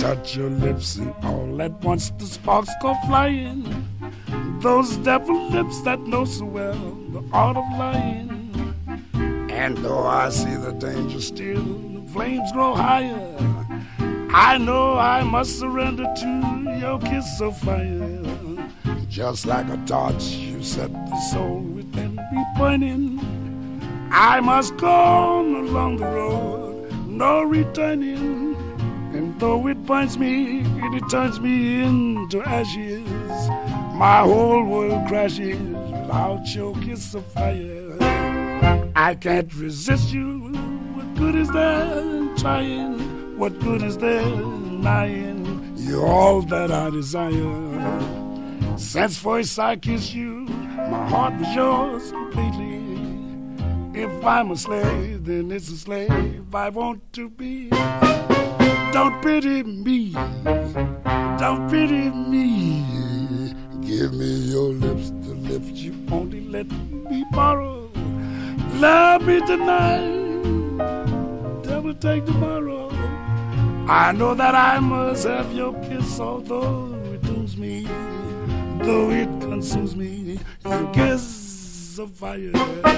touch your lips, and all at once the sparks go flying. Those devil lips that know so well the art of lying. And though I see the danger still, the flames grow higher, I know I must surrender to your kiss of fire. Just like a torch, you set the soul within me burning. I must go on along the road, no returning. And though it burns me, it turns me into ashes. My whole world crashes without your kiss of fire. I can't resist you. What good is there in trying? What good is there in lying? You're all that I desire. Since first I kissed you, my heart was yours completely. If I'm a slave, then it's a slave I want to be. Don't pity me, don't pity me. Give me your lips, the lips you only let me borrow. Love me tonight, devil take tomorrow. I know that I must have your kiss, although it dooms me, though it consumes me. Your kiss of fire.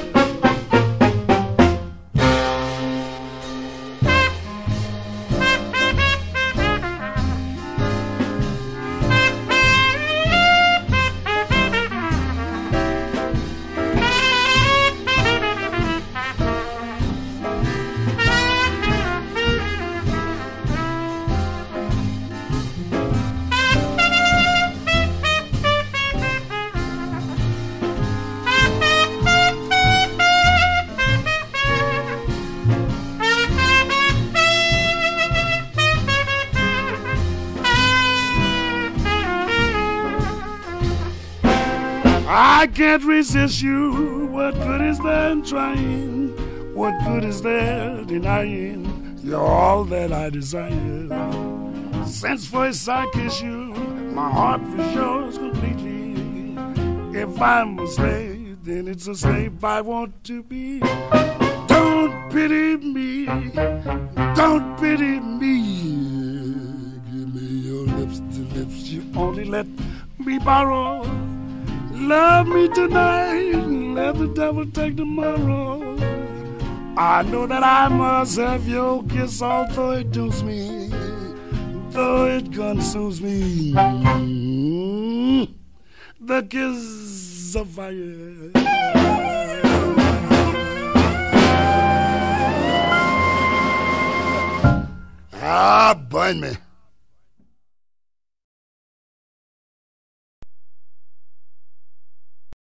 I can't resist you. What good is there in trying? What good is there denying? You're all that I desire. Since first I kissed you, my heart was yours completely. If I'm a slave, then it's a slave I want to be. Don't pity me, don't pity me. Give me your lips, the lips you only let me borrow. Love me tonight, let the devil take tomorrow. I know that I must have your kiss, although it dooms me, though it consumes me. The kiss of fire. Ah, burn me.